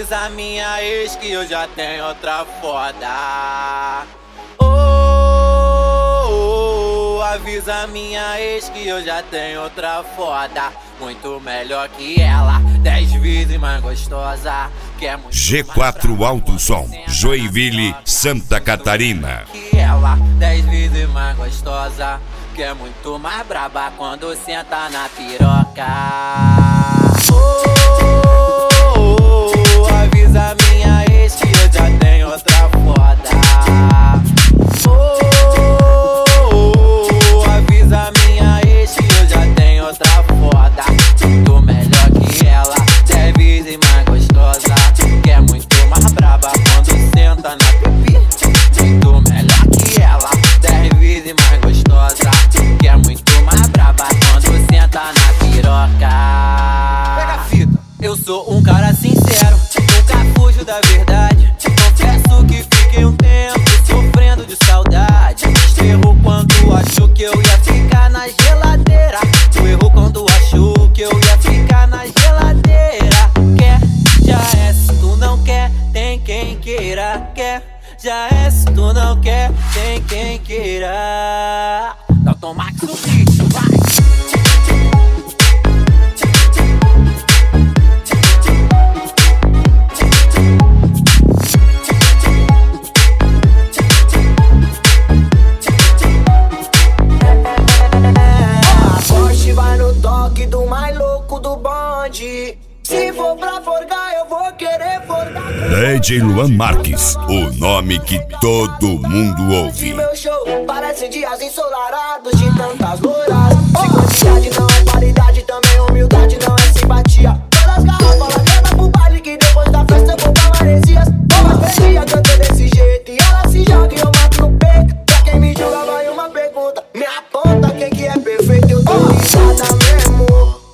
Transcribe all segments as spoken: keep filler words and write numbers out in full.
avisa minha ex que eu já tenho outra foda. Oh, oh, oh, avisa minha ex que eu já tenho outra foda. Muito melhor que ela, dez vezes mais gostosa. Que é muito G quatro Alto Som, Joinville, Santa Catarina. Que ela, dez vezes mais gostosa. Que é muito mais braba quando senta na piroca. Oh, oh, oh, avisa minha ex que eu já tenho outra foda. Oh, oh, oh, avisa minha ex que eu já tenho outra foda. Muito melhor que ela, dez vezes mais gostosa. Que é muito mais braba quando senta na pipi. Muito melhor que ela, dez vezes mais gostosa. Que é muito mais braba quando senta na piroca. Pega a fita. Eu sou um cara sincero, nunca fujo da verdade. Confesso que fiquei um tempo sofrendo de saudade. Errou quando achou que eu ia ficar na geladeira. Tu errou quando achou que eu ia ficar na geladeira. Quer, já é, se tu não quer, tem quem queira. Quer, já é, se tu não quer, tem quem queira. Então toma que sorriso, vai. Se for pra forgar, eu vou querer forgar. D J Luan Marques, o nome que todo mundo ouve. Meu show parece dias ensolarados de tantas loiras. Se quantidade não é qualidade, também humildade não é simpatia. Todas garrafas levada pro baile que depois da festa eu vou pra Maresias. Mas perdia canto desse jeito e ela se joga e eu mato no peito. Pra quem me julga vai uma pergunta, me aponta quem que é perfeito. Eu tô risada mesmo.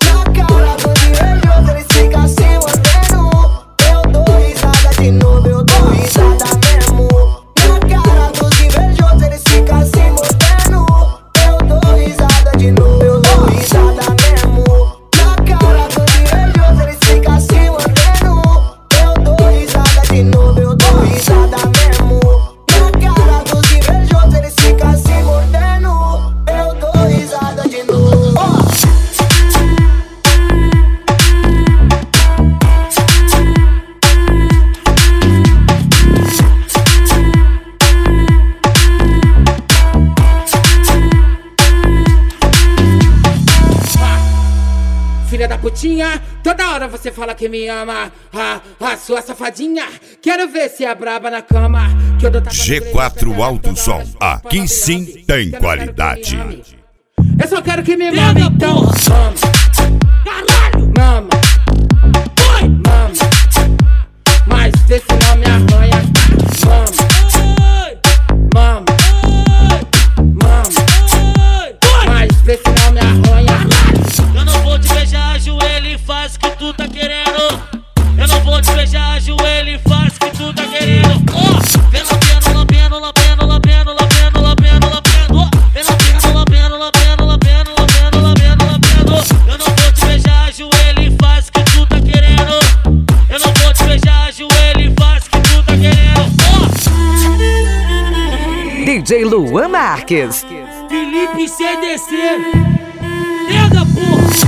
Filha da putinha, toda hora você fala que me ama. Ah, a sua safadinha, quero ver se é braba na cama. Que eu dou tapa no G quatro Alto Som, aqui sim tem qualidade. Eu só quero que me mame, então mama. Caralho! Mama. Oi! Mama. Mas vê se não me arranha. Mama. Mama. Mama. Mas vê se não me arranha. Eu não vou te beijar, ajoelha e faz o que tu tá querendo. Eu não vou te beijar, ajoelha e faz o que tu tá querendo. Oh, vem lambendo, lambendo, lambendo, lambendo, lambendo, lambendo, lambendo. Vem lambendo, lambendo, lambendo, lambendo, lambendo, lambendo, lambendo. Eu não vou te beijar, ajoelha e faz o que tu tá querendo. Eu não vou te beijar, ajoelha e faz o que tu tá querendo. Oh. D J Luan Marques, Felipe C D C. Pega, porra!